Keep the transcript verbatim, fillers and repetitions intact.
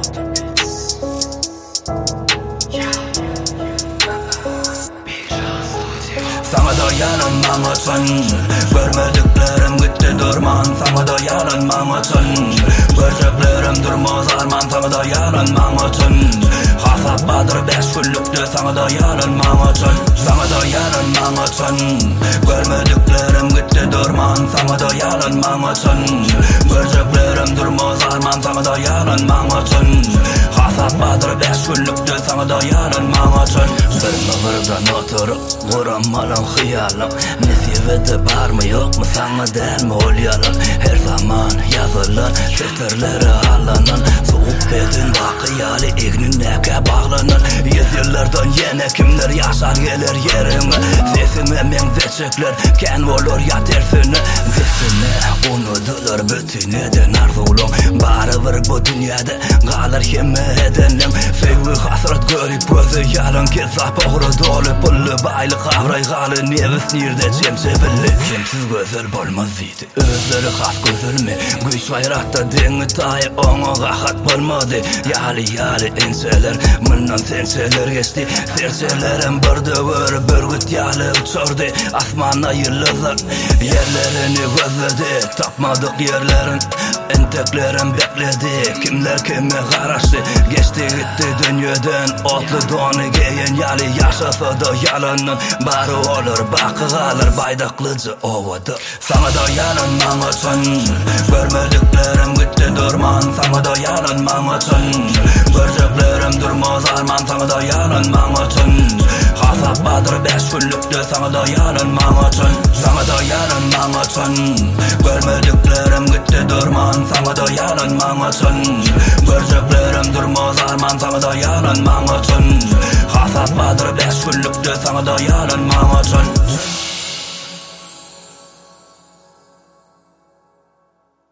Sana da yalanmamışsın, görmediklerim gitti durman. Sana da yalanmamışsın, göreceklerim durmaz arman. Sana da yalanmamışsın, hasap badır beş günlüktü. Sana da yalanmamışsın, sana da yalanmamışsın, görmediklerim gitti durman. Sana da yalanmamışsın, göreceklerim durmaz arman. Sana da yalanmamışsın, hasap badır beş günlüktü. Sana da yalanmamışsın. Sırma vırdan oturup vurammalım hıyalım. Nesivede var mı yok mu sana der mi ol yalan. Her zaman yazılır seslerleri ağlanır. Soğuk bedin vakıyali ignüneke bağlanır. Yüz yıllardan yine kimler yaşar gelir yerine. Sesime men zeçekler ken olur ya tersine. Sesine unudular bütüneden arzulun. Barıvır bu dünyada kalır kime edenim. Sevgi hasret görüp gözü yalan kezzap oğru dolu pullu baylı kavray galı nevis nirde cemsevilli. Cemsiz gözel bolmaz idi özleri has gözülme. Güç hayratta deni tayı onu gahat bolmadı. Yali yali enseler mınnan senseler geçti. Serselerim bir dövür bürgüt yali uçurdu. Asmana yıldızlar yerlerini gözledi. Tapmadık yerlerin enteklerim bekledi. Kimler kime karıştı geçti gitti dünyadan. Otlu donu giyin yali yaşasa da yalanın barı olur bakı kalır baydaklıcı ovada. Sana da yalanmamışsın, görmediklerim gitti durman. Sana da yalanmamışsın, göreceklerim durmaz arman. Sana da yalanmamışsın, hasap badır beş günlüktü. Sana da yalanmamışsın, sana da yalanmamışsın, görmediklerim gitti durman. Sana da yalanmamışsın, göreceklerim durmaz arman. Sana da yalanmamışsın, hasap badır beş günlüktü. Sana da yalanmamışsın.